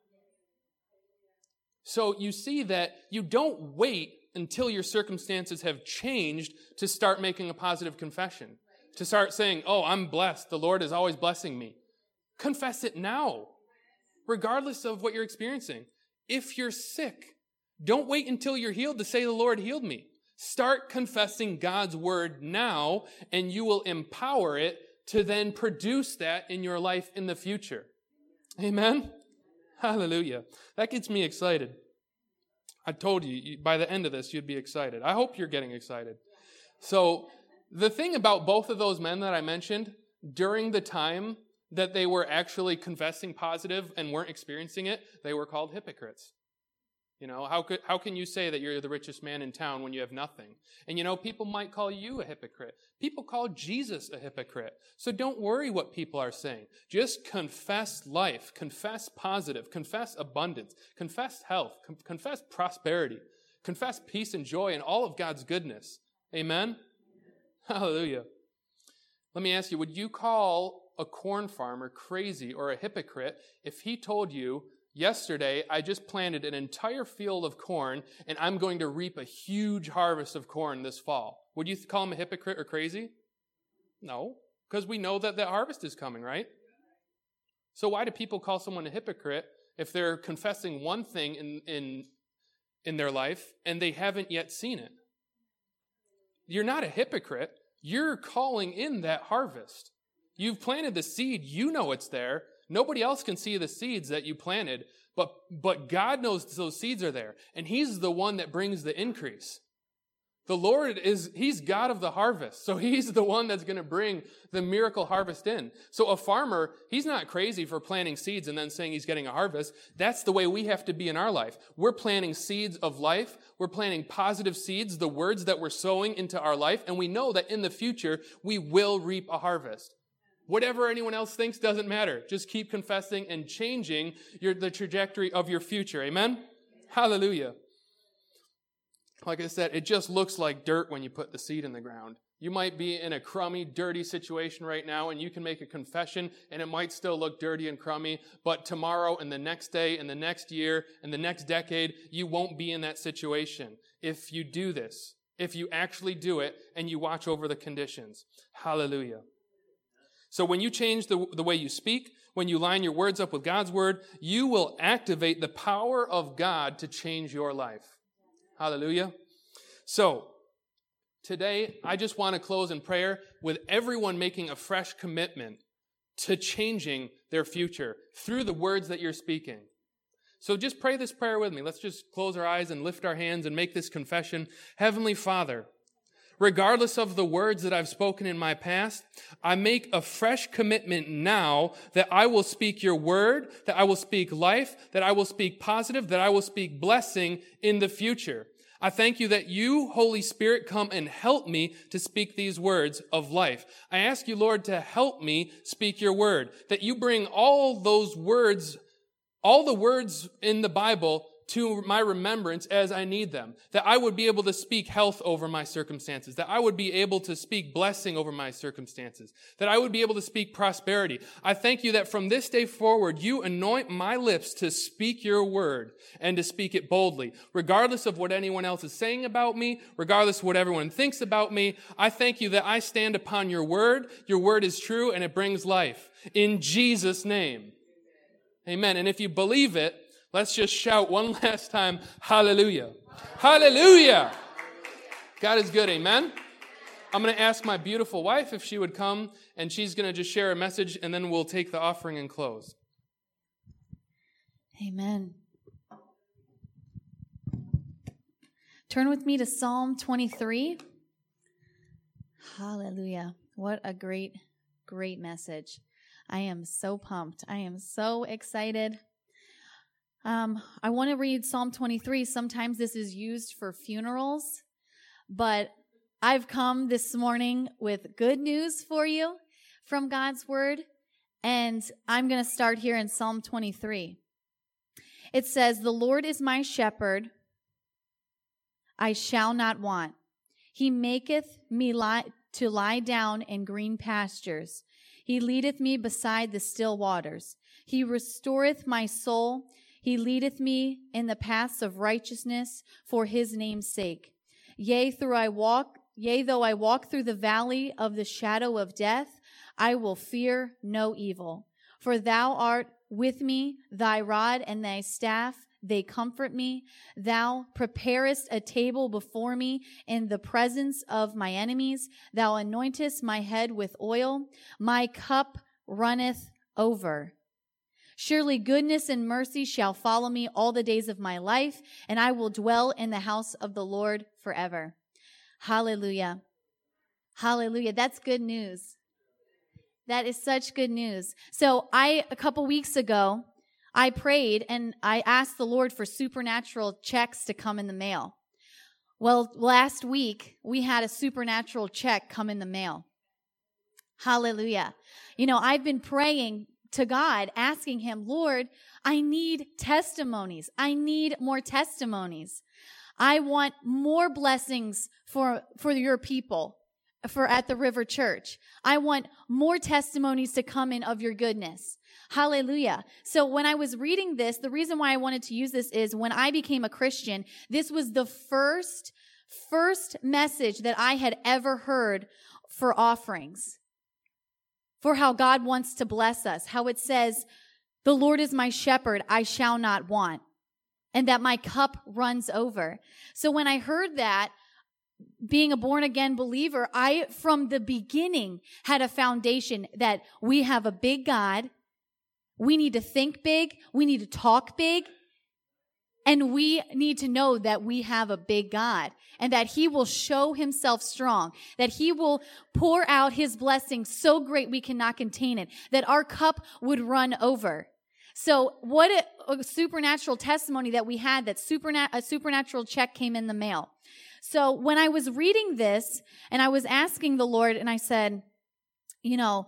So you see that you don't wait until your circumstances have changed to start making a positive confession. To start saying, oh, I'm blessed. The Lord is always blessing me. Confess it now, regardless of what you're experiencing. If you're sick, don't wait until you're healed to say the Lord healed me. Start confessing God's word now, and you will empower it to then produce that in your life in the future. Amen? Hallelujah. That gets me excited. I told you, by the end of this, you'd be excited. I hope you're getting excited. So, the thing about both of those men that I mentioned, during the time that they were actually confessing positive and weren't experiencing it, they were called hypocrites. You know, how could, how can you say that you're the richest man in town when you have nothing? And you know, people might call you a hypocrite. People call Jesus a hypocrite. So don't worry what people are saying. Just confess life, confess positive, confess abundance, confess health, com- confess prosperity, confess peace and joy and all of God's goodness. Amen? Hallelujah. Let me ask you, would you call a corn farmer crazy or a hypocrite if he told you, yesterday, I just planted an entire field of corn, and I'm going to reap a huge harvest of corn this fall? Would you call him a hypocrite or crazy? No, because we know that that harvest is coming, right? So why do people call someone a hypocrite if they're confessing one thing in, in, in their life and they haven't yet seen it? You're not a hypocrite. You're calling in that harvest. You've planted the seed. You know it's there. Nobody else can see the seeds that you planted, but, but God knows those seeds are there, and he's the one that brings the increase. The Lord is, he's God of the harvest. So he's the one that's going to bring the miracle harvest in. So a farmer, he's not crazy for planting seeds and then saying he's getting a harvest. That's the way we have to be in our life. We're planting seeds of life. We're planting positive seeds, the words that we're sowing into our life. And we know that in the future, we will reap a harvest. Whatever anyone else thinks doesn't matter. Just keep confessing and changing your, the trajectory of your future. Amen? Hallelujah. Like I said, it just looks like dirt when you put the seed in the ground. You might be in a crummy, dirty situation right now, and you can make a confession, and it might still look dirty and crummy, but tomorrow and the next day and the next year and the next decade, you won't be in that situation if you do this, if you actually do it and you watch over the conditions. Hallelujah. So when you change the, the way you speak, when you line your words up with God's word, you will activate the power of God to change your life. Hallelujah. So, today, I just want to close in prayer with everyone making a fresh commitment to changing their future through the words that you're speaking. So just pray this prayer with me. Let's just close our eyes and lift our hands and make this confession. Heavenly Father, regardless of the words that I've spoken in my past, I make a fresh commitment now that I will speak your word, that I will speak life, that I will speak positive, that I will speak blessing in the future. I thank you that you, Holy Spirit, come and help me to speak these words of life. I ask you, Lord, to help me speak your word, that you bring all those words, all the words in the Bible to my remembrance as I need them, that I would be able to speak health over my circumstances, that I would be able to speak blessing over my circumstances, that I would be able to speak prosperity. I thank you that from this day forward, you anoint my lips to speak your word and to speak it boldly, regardless of what anyone else is saying about me, regardless of what everyone thinks about me. I thank you that I stand upon your word. Your word is true and it brings life. In Jesus' name. Amen. And if you believe it, let's just shout one last time, hallelujah. Hallelujah. God is good, amen? I'm going to ask my beautiful wife if she would come, and she's going to just share a message, and then we'll take the offering and close. Amen. Turn with me to Psalm twenty-three. Hallelujah. What a great, great message. I am so pumped. I am so excited. Um, I want to read Psalm twenty-three. Sometimes this is used for funerals, but I've come this morning with good news for you from God's word, and I'm going to start here in Psalm twenty-three. It says, "The Lord is my shepherd, I shall not want. He maketh me lie, to lie down in green pastures. He leadeth me beside the still waters. He restoreth my soul. He leadeth me in the paths of righteousness for his name's sake. Yea, through I walk, yea, though I walk through the valley of the shadow of death, I will fear no evil. For thou art with me, thy rod and thy staff, they comfort me. Thou preparest a table before me in the presence of my enemies. Thou anointest my head with oil. My cup runneth over. Surely goodness and mercy shall follow me all the days of my life, and I will dwell in the house of the Lord forever." Hallelujah. Hallelujah. That's good news. That is such good news. So I, a couple weeks ago, I prayed and I asked the Lord for supernatural checks to come in the mail. Well, last week, we had a supernatural check come in the mail. Hallelujah. You know, I've been praying to God, asking him, Lord, I need testimonies. I need more testimonies. I want more blessings for, for your people, for at the River Church. I want more testimonies to come in of your goodness. Hallelujah. So when I was reading this, the reason why I wanted to use this is when I became a Christian, this was the first, first message that I had ever heard for offerings, for how God wants to bless us, how it says, "The Lord is my shepherd, I shall not want," and that my cup runs over. So when I heard that, being a born-again believer, I, from the beginning, had a foundation that we have a big God. We need to think big. We need to talk big. And we need to know that we have a big God and that he will show himself strong, that he will pour out his blessing so great we cannot contain it, that our cup would run over. So what a, a supernatural testimony that we had, that supernat- a supernatural check came in the mail. So when I was reading this and I was asking the Lord and I said, you know,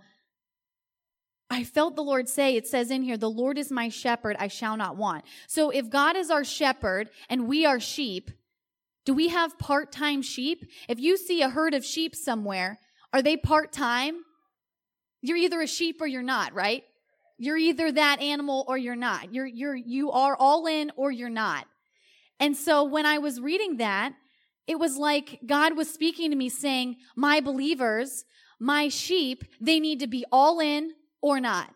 I felt the Lord say, it says in here, the Lord is my shepherd, I shall not want. So if God is our shepherd and we are sheep, do we have part-time sheep? If you see a herd of sheep somewhere, are they part-time? You're either a sheep or you're not, right? You're either that animal or you're not. You're, you're, you are all in or you're not. And so when I was reading that, it was like God was speaking to me saying, my believers, my sheep, they need to be all in or not.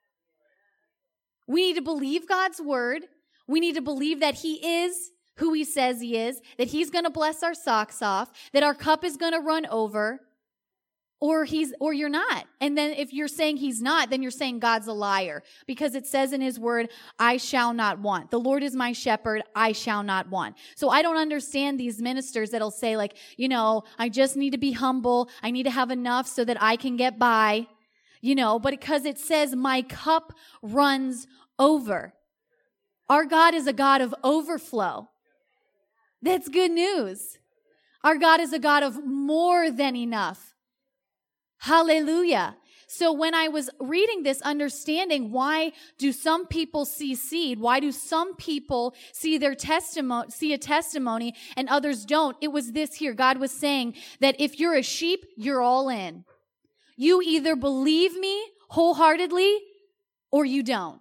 We need to believe God's word. We need to believe that he is who he says he is, that he's going to bless our socks off, that our cup is going to run over, or he's, or you're not. And then if you're saying he's not, then you're saying God's a liar, because it says in his word, I shall not want. The Lord is my shepherd, I shall not want. So I don't understand these ministers that'll say like, you know, I just need to be humble. I need to have enough so that I can get by. You know, but because it says my cup runs over. Our God is a God of overflow. That's good news. Our God is a God of more than enough. Hallelujah. So when I was reading this, understanding why do some people see seed? Why do some people see their testimony, see a testimony and others don't? It was this here. God was saying that if you're a sheep, you're all in. You either believe me wholeheartedly or you don't.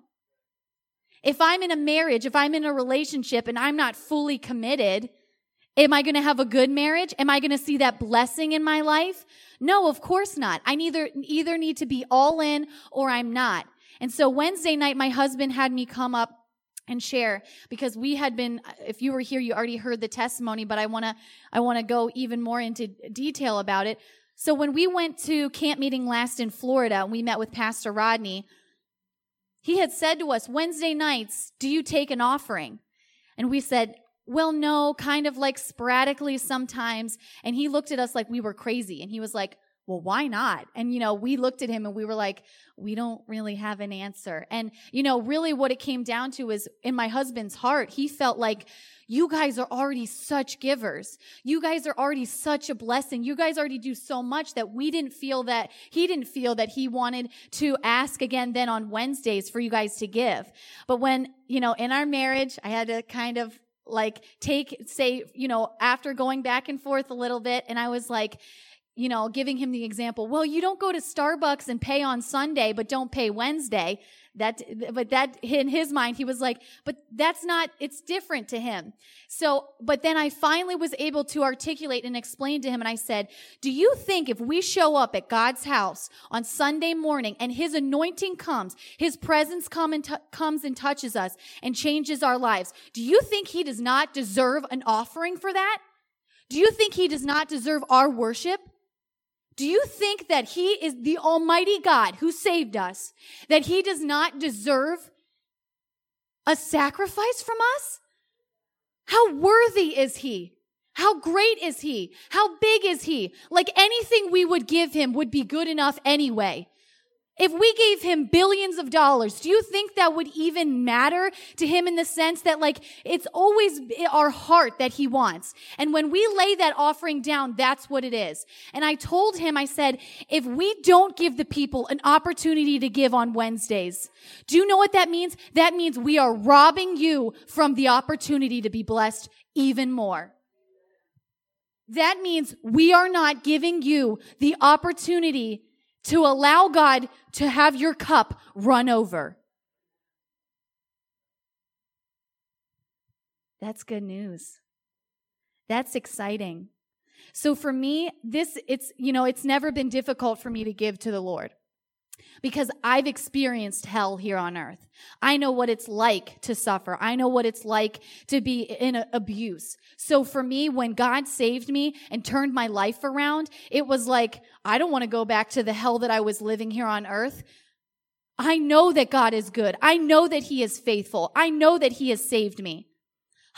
If I'm in a marriage, if I'm in a relationship and I'm not fully committed, am I going to have a good marriage? Am I going to see that blessing in my life? No, of course not. I neither, either need to be all in or I'm not. And so Wednesday night, my husband had me come up and share, because we had been, if you were here, you already heard the testimony, but I want to, I want to go even more into detail about it. So when we went to camp meeting last in Florida, and we met with Pastor Rodney, he had said to us, Wednesday nights, do you take an offering? And we said, well, no, kind of like sporadically sometimes. And he looked at us like we were crazy. And he was like, well, why not? And, you know, we looked at him and we were like, we don't really have an answer. And, you know, really what it came down to is in my husband's heart, he felt like, you guys are already such givers. You guys are already such a blessing. You guys already do so much that we didn't feel that, he didn't feel that he wanted to ask again then on Wednesdays for you guys to give. But when, you know, in our marriage, I had to kind of like take, say, you know, after going back and forth a little bit, and I was like, you know, giving him the example, well, you don't go to Starbucks and pay on Sunday, but don't pay Wednesday. That, but that in his mind, he was like, but that's not, it's different to him. So, but then I finally was able to articulate and explain to him. And I said, do you think if we show up at God's house on Sunday morning and his anointing comes, his presence come and t- comes and touches us and changes our lives, do you think he does not deserve an offering for that? Do you think he does not deserve our worship? Do you think that he is the Almighty God who saved us, that he does not deserve a sacrifice from us? How worthy is he? How great is he? How big is he? Like anything we would give him would be good enough anyway. If we gave him billions of dollars, do you think that would even matter to him in the sense that like it's always our heart that he wants? And when we lay that offering down, that's what it is. And I told him, I said, if we don't give the people an opportunity to give on Wednesdays, do you know what that means? That means we are robbing you from the opportunity to be blessed even more. That means we are not giving you the opportunity to allow God to have your cup run over. That's good news. That's exciting. So for me, this, it's, you know, it's never been difficult for me to give to the Lord because I've experienced hell here on earth. I know what it's like to suffer. I know what it's like to be in a, abuse. So for me, when God saved me and turned my life around, it was like, I don't want to go back to the hell that I was living here on earth. I know that God is good. I know that he is faithful. I know that he has saved me.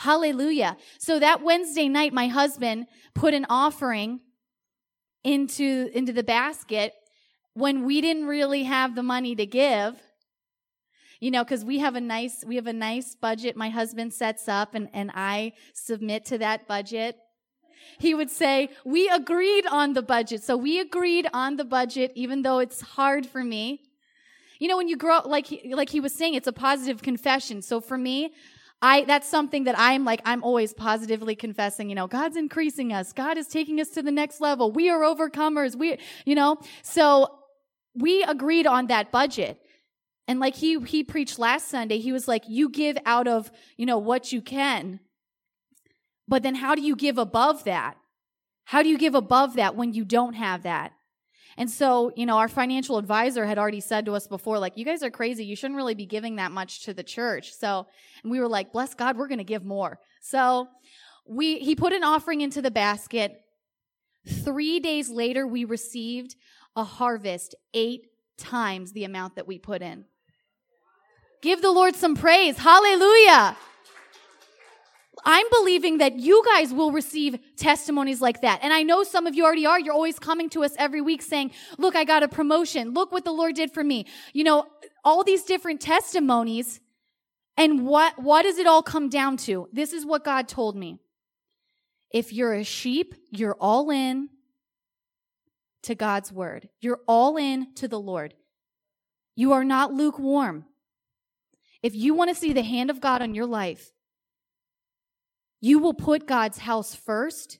Hallelujah. So that Wednesday night, my husband put an offering into, into the basket when we didn't really have the money to give. You know, because we have a nice, we have a nice budget my husband sets up, and, and I submit to that budget. He would say, we agreed on the budget. So we agreed on the budget, even though it's hard for me. You know, when you grow up, like he, like he was saying, it's a positive confession. So for me, I, that's something that I'm like, I'm always positively confessing, you know, God's increasing us. God is taking us to the next level. We are overcomers. We, you know, so we agreed on that budget. And like he, he preached last Sunday, he was like, you give out of, you know, what you can. But then how do you give above that? How do you give above that when you don't have that? And so, you know, our financial advisor had already said to us before, like, you guys are crazy. You shouldn't really be giving that much to the church. So, and we were like, bless God, we're going to give more. So we, he put an offering into the basket. Three days later, we received a harvest eight times the amount that we put in. Give the Lord some praise. Hallelujah. I'm believing that you guys will receive testimonies like that. And I know some of you already are. You're always coming to us every week saying, look, I got a promotion. Look what the Lord did for me. You know, all these different testimonies. And what, what does it all come down to? This is what God told me. If you're a sheep, you're all in to God's word. You're all in to the Lord. You are not lukewarm. If you want to see the hand of God on your life, you will put God's house first.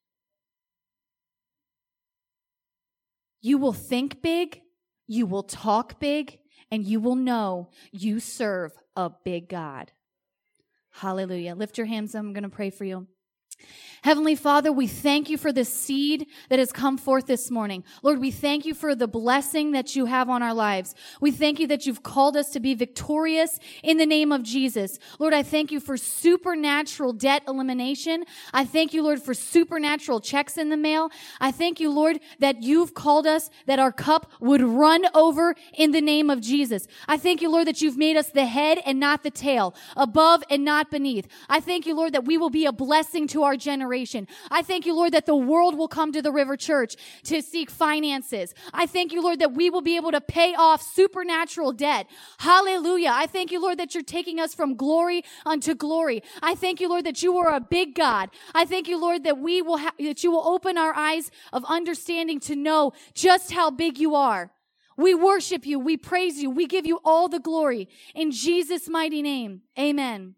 You will think big. You will talk big. And you will know you serve a big God. Hallelujah. Lift your hands. I'm going to pray for you. Heavenly Father, we thank you for the seed that has come forth this morning. Lord, we thank you for the blessing that you have on our lives. We thank you that you've called us to be victorious in the name of Jesus. Lord, I thank you for supernatural debt elimination. I thank you, Lord, for supernatural checks in the mail. I thank you, Lord, that you've called us, that our cup would run over in the name of Jesus. I thank you, Lord, that you've made us the head and not the tail, above and not beneath. I thank you, Lord, that we will be a blessing to our generation. I thank you, Lord, that the world will come to the River Church to seek finances. I thank you, Lord, that we will be able to pay off supernatural debt. Hallelujah. I thank you, Lord, that you're taking us from glory unto glory. I thank you, Lord, that you are a big God. I thank you, Lord, that we will ha- that you will open our eyes of understanding to know just how big you are. We worship you. We praise you. We give you all the glory. In Jesus' mighty name, amen.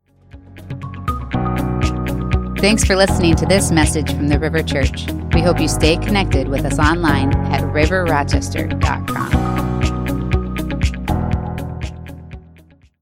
Thanks for listening to this message from the River Church. We hope you stay connected with us online at river rochester dot com.